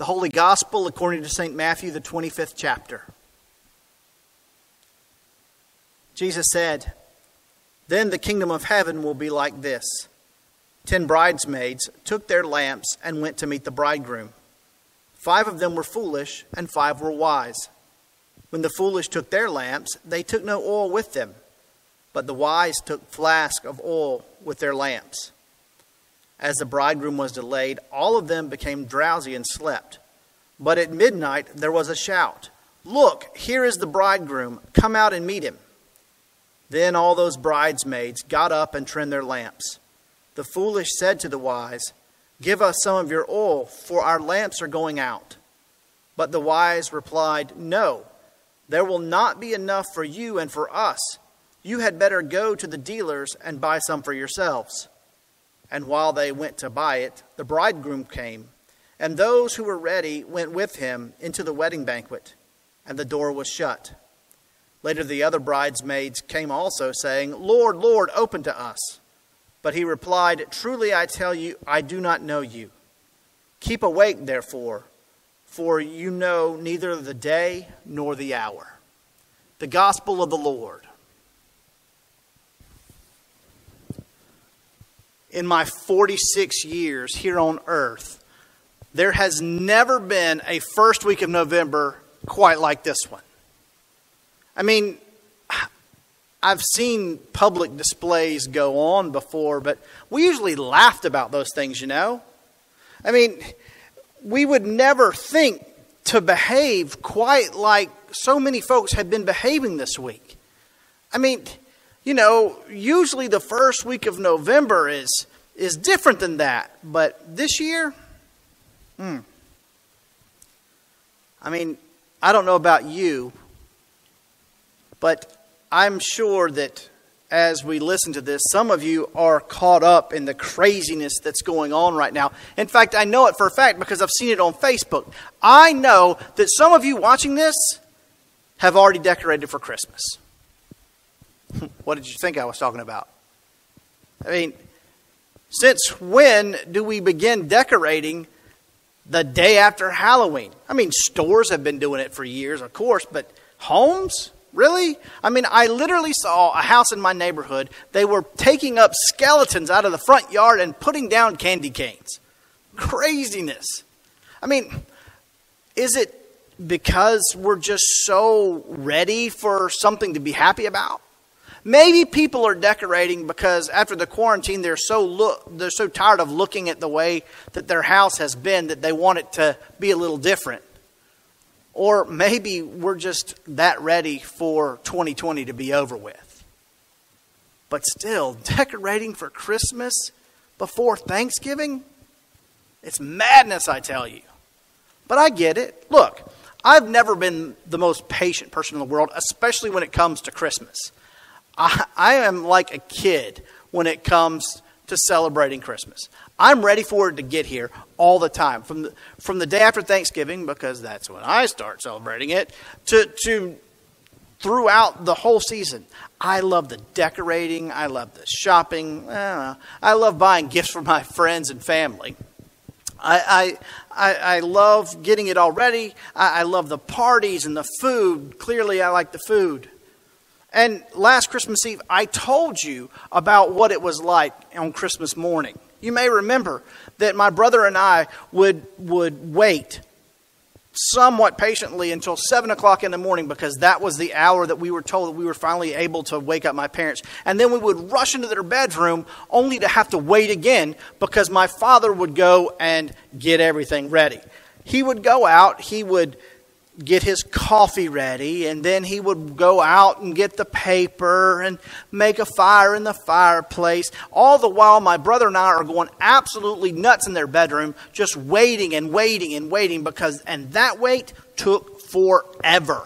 The Holy Gospel according to St. Matthew, the 25th chapter. Jesus said, "Then the kingdom of heaven will be like this. 10 bridesmaids took their lamps and went to meet the bridegroom. 5 of them were foolish and 5 were wise. When the foolish took their lamps, they took no oil with them, but the wise took flasks of oil with their lamps. As the bridegroom was delayed, all of them became drowsy and slept. But at midnight there was a shout, 'Look, here is the bridegroom, come out and meet him.' Then all those bridesmaids got up and trimmed their lamps. The foolish said to the wise, 'Give us some of your oil, for our lamps are going out.' But the wise replied, 'No, there will not be enough for you and for us. You had better go to the dealers and buy some for yourselves.' And while they went to buy it, the bridegroom came, and those who were ready went with him into the wedding banquet, and the door was shut. Later the other bridesmaids came also, saying, 'Lord, Lord, open to us.' But he replied, 'Truly I tell you, I do not know you. Keep awake, therefore, for you know neither the day nor the hour.'" The Gospel of the Lord. In my 46 years here on earth, there has never been a first week of November quite like this one. I mean, I've seen public displays go on before, but we usually laughed about those things, you know. I mean, we would never think to behave quite like so many folks have been behaving this week. I mean, you know, usually the first week of November is different than that. But this year, I mean, I don't know about you, but I'm sure that as we listen to this, some of you are caught up in the craziness that's going on right now. In fact, I know it for a fact because I've seen it on Facebook. I know that some of you watching this have already decorated for Christmas. What did you think I was talking about? I mean, since when do we begin decorating the day after Halloween? I mean, stores have been doing it for years, of course, but homes? Really? I mean, I literally saw a house in my neighborhood. They were taking up skeletons out of the front yard and putting down candy canes. Craziness. I mean, is it because we're just so ready for something to be happy about? Maybe people are decorating because after the quarantine, they're so tired of looking at the way that their house has been that they want it to be a little different. Or maybe we're just that ready for 2020 to be over with. But still, decorating for Christmas before Thanksgiving? It's madness, I tell you. But I get it. Look, I've never been the most patient person in the world, especially when it comes to Christmas. I am like a kid when it comes to celebrating Christmas. I'm ready for it to get here all the time. From the day after Thanksgiving, because that's when I start celebrating it, to throughout the whole season. I love the decorating. I love the shopping. I love buying gifts for my friends and family. I love getting it all ready. I love the parties and the food. Clearly, I like the food. And last Christmas Eve, I told you about what it was like on Christmas morning. You may remember that my brother and I would wait somewhat patiently until 7 o'clock in the morning because that was the hour that we were told that we were finally able to wake up my parents. And then we would rush into their bedroom only to have to wait again because my father would go and get everything ready. He would go out, he would get his coffee ready, and then he would go out and get the paper and make a fire in the fireplace. All the while, my brother and I are going absolutely nuts in their bedroom, just waiting and waiting and waiting and that wait took forever.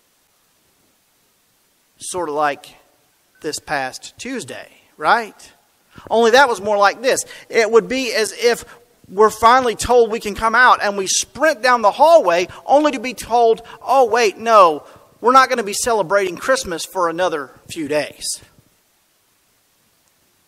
Sort of like this past Tuesday, right? Only that was more like this. It would be as if we're finally told we can come out and we sprint down the hallway only to be told, oh, wait, no, we're not going to be celebrating Christmas for another few days.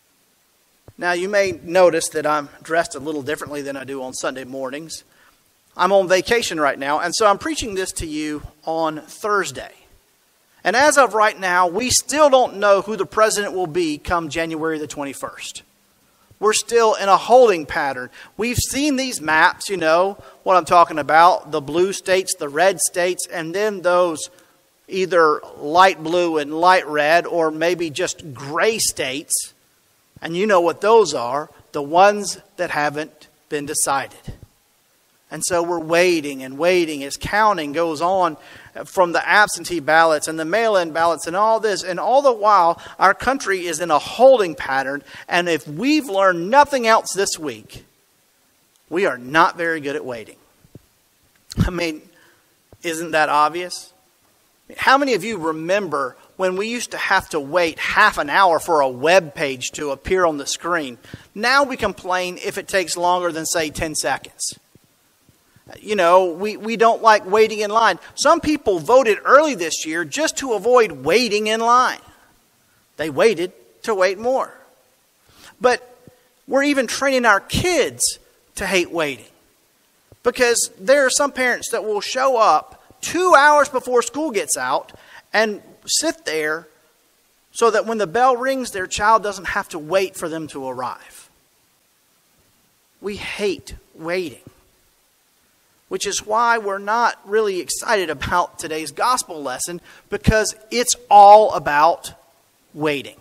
Now, you may notice that I'm dressed a little differently than I do on Sunday mornings. I'm on vacation right now, and so I'm preaching this to you on Thursday. And as of right now, we still don't know who the president will be come January the 21st. We're still in a holding pattern. We've seen these maps, you know what I'm talking about, the blue states, the red states, and then those either light blue and light red or maybe just gray states. And you know what those are, the ones that haven't been decided. And so we're waiting and waiting as counting goes on from the absentee ballots and the mail-in ballots and all this. And all the while, our country is in a holding pattern. And if we've learned nothing else this week, we are not very good at waiting. I mean, isn't that obvious? How many of you remember when we used to have to wait half an hour for a web page to appear on the screen? Now we complain if it takes longer than, say, 10 seconds. You know, we don't like waiting in line. Some people voted early this year just to avoid waiting in line. They waited to wait more. But we're even training our kids to hate waiting. Because there are some parents that will show up 2 hours before school gets out and sit there so that when the bell rings, their child doesn't have to wait for them to arrive. We hate waiting. Which is why we're not really excited about today's gospel lesson, because it's all about waiting.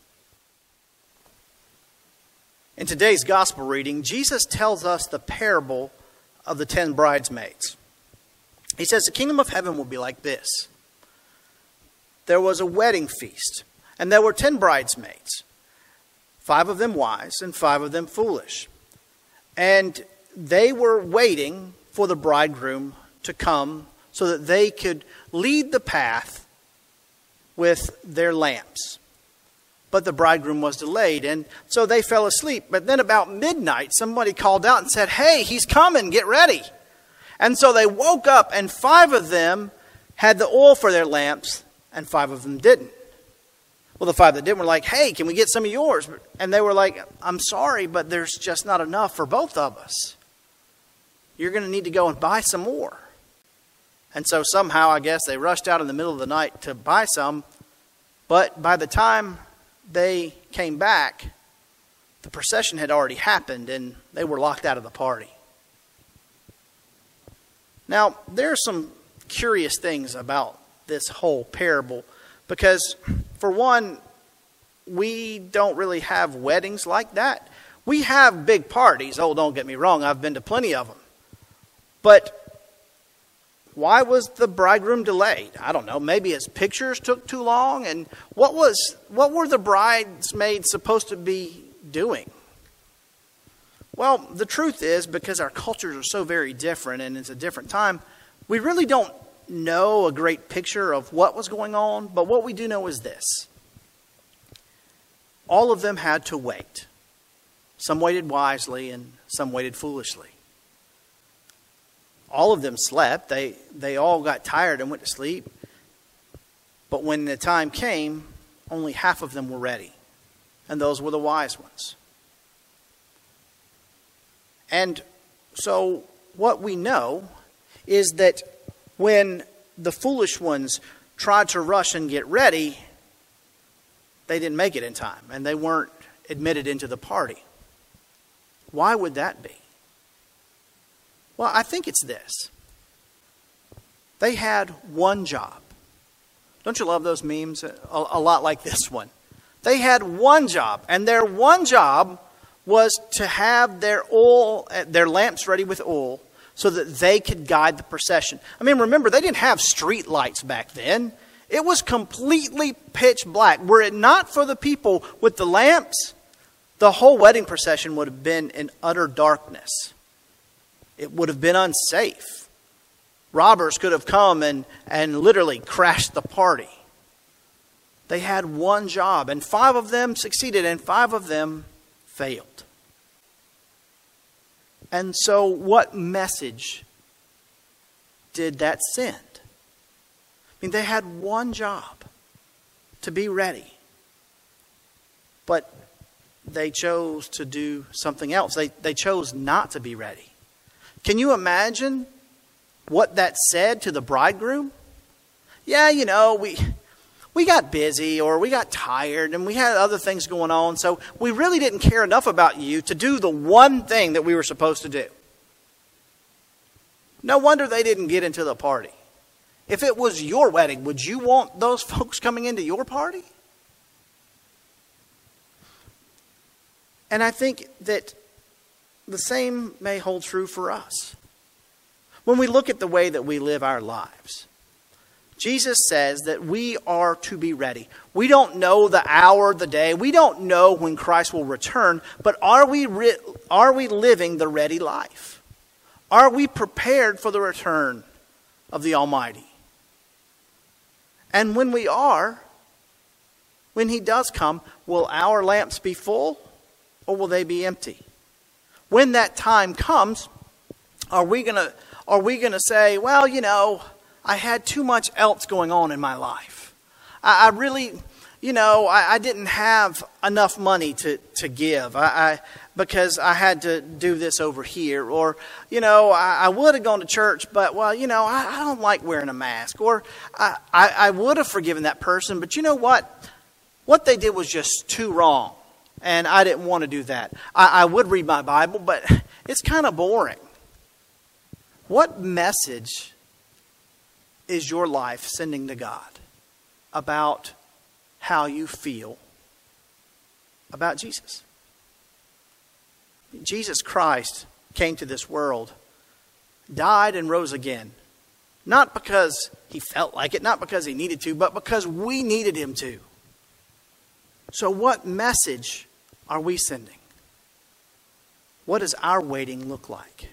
In today's gospel reading, Jesus tells us the parable of the 10 bridesmaids. He says the kingdom of heaven will be like this. There was a wedding feast, and there were 10 bridesmaids, 5 of them wise and 5 of them foolish. And they were waiting for the bridegroom to come so that they could lead the path with their lamps. But the bridegroom was delayed, and so they fell asleep. But then about midnight, somebody called out and said, "Hey, he's coming, get ready." And so they woke up, and 5 of them had the oil for their lamps, and 5 of them didn't. Well, the 5 that didn't were like, "Hey, can we get some of yours?" And they were like, "I'm sorry, but there's just not enough for both of us. You're going to need to go and buy some more." And so somehow, I guess, they rushed out in the middle of the night to buy some. But by the time they came back, the procession had already happened and they were locked out of the party. Now, there are some curious things about this whole parable. Because, for one, we don't really have weddings like that. We have big parties. Oh, don't get me wrong. I've been to plenty of them. But why was the bridegroom delayed? I don't know. Maybe his pictures took too long. And what were the bridesmaids supposed to be doing? Well, the truth is, because our cultures are so very different and it's a different time, we really don't know a great picture of what was going on. But what we do know is this. All of them had to wait. Some waited wisely and some waited foolishly. All of them slept. They all got tired and went to sleep. But when the time came, only half of them were ready. And those were the wise ones. And so what we know is that when the foolish ones tried to rush and get ready, they didn't make it in time. And they weren't admitted into the party. Why would that be? Well, I think it's this. They had one job. Don't you love those memes? A lot like this one. They had one job, and their one job was to have their lamps ready with oil so that they could guide the procession. I mean, remember, they didn't have street lights back then. It was completely pitch black. Were it not for the people with the lamps, the whole wedding procession would have been in utter darkness. It would have been unsafe. Robbers could have come and literally crashed the party. They had one job, and 5 of them succeeded, and 5 of them failed. And so what message did that send? I mean, they had one job, to be ready. But they chose to do something else. They chose not to be ready. Can you imagine what that said to the bridegroom? Yeah, you know, we got busy or we got tired and we had other things going on, so we really didn't care enough about you to do the one thing that we were supposed to do. No wonder they didn't get into the party. If it was your wedding, would you want those folks coming into your party? And I think that the same may hold true for us. When we look at the way that we live our lives, Jesus says that we are to be ready. We don't know the hour, the day. We don't know when Christ will return, but are we living the ready life? Are we prepared for the return of the Almighty? And when we are, when He does come, will our lamps be full or will they be empty? When that time comes, are we gonna say, well, you know, I had too much else going on in my life. I really, you know, I didn't have enough money to give because I had to do this over here. Or, you know, I would have gone to church, but, well, you know, I don't like wearing a mask. Or I would have forgiven that person, but you know what? What they did was just too wrong. And I didn't want to do that. I would read my Bible, but it's kind of boring. What message is your life sending to God about how you feel about Jesus? Jesus Christ came to this world, died and rose again. Not because He felt like it, not because He needed to, but because we needed Him to. So what message are we sending? What does our waiting look like?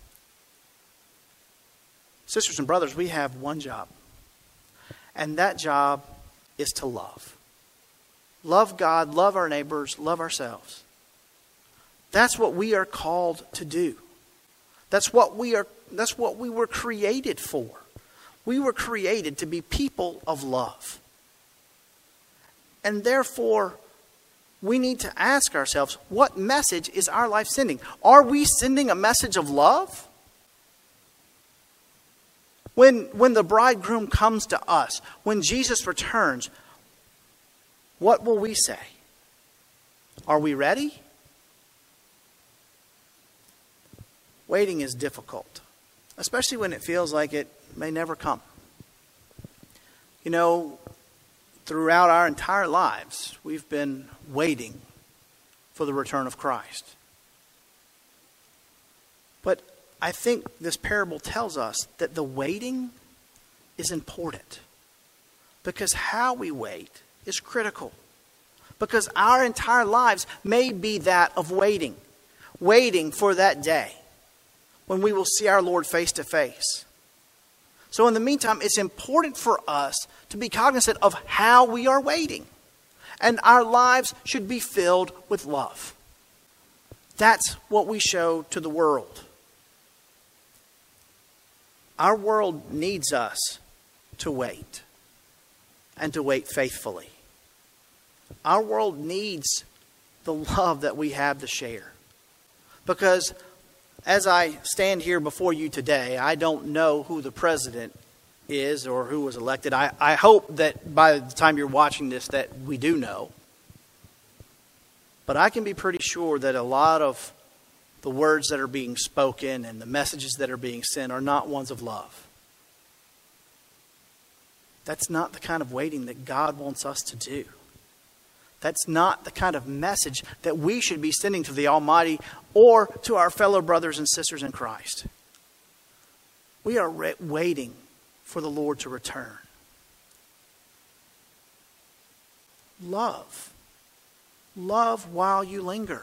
Sisters and brothers, we have one job. And that job is to love. Love God, love our neighbors, love ourselves. That's what we are called to do. That's what we were created for. We were created to be people of love. And therefore, we need to ask ourselves, what message is our life sending? Are we sending a message of love? When the bridegroom comes to us, when Jesus returns, what will we say? Are we ready? Waiting is difficult, especially when it feels like it may never come. You know, throughout our entire lives, we've been waiting for the return of Christ. But I think this parable tells us that the waiting is important. Because how we wait is critical. Because our entire lives may be that of waiting. Waiting for that day when we will see our Lord face to face. So in the meantime, it's important for us to be cognizant of how we are waiting. And our lives should be filled with love. That's what we show to the world. Our world needs us to wait. And to wait faithfully. Our world needs the love that we have to share. Because as I stand here before you today, I don't know who the president is or who was elected. I hope that by the time you're watching this that we do know. But I can be pretty sure that a lot of the words that are being spoken and the messages that are being sent are not ones of love. That's not the kind of waiting that God wants us to do. That's not the kind of message that we should be sending to the Almighty or to our fellow brothers and sisters in Christ. We are waiting for the Lord to return. Love. Love while you linger.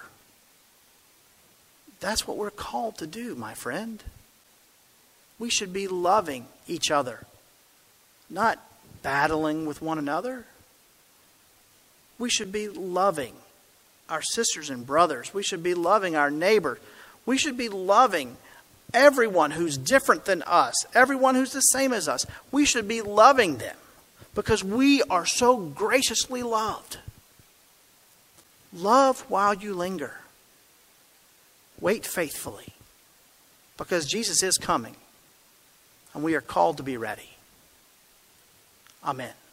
That's what we're called to do, my friend. We should be loving each other, not battling with one another. We should be loving our sisters and brothers. We should be loving our neighbor. We should be loving everyone who's different than us, everyone who's the same as us. We should be loving them because we are so graciously loved. Love while you linger. Wait faithfully. Because Jesus is coming, and we are called to be ready. Amen.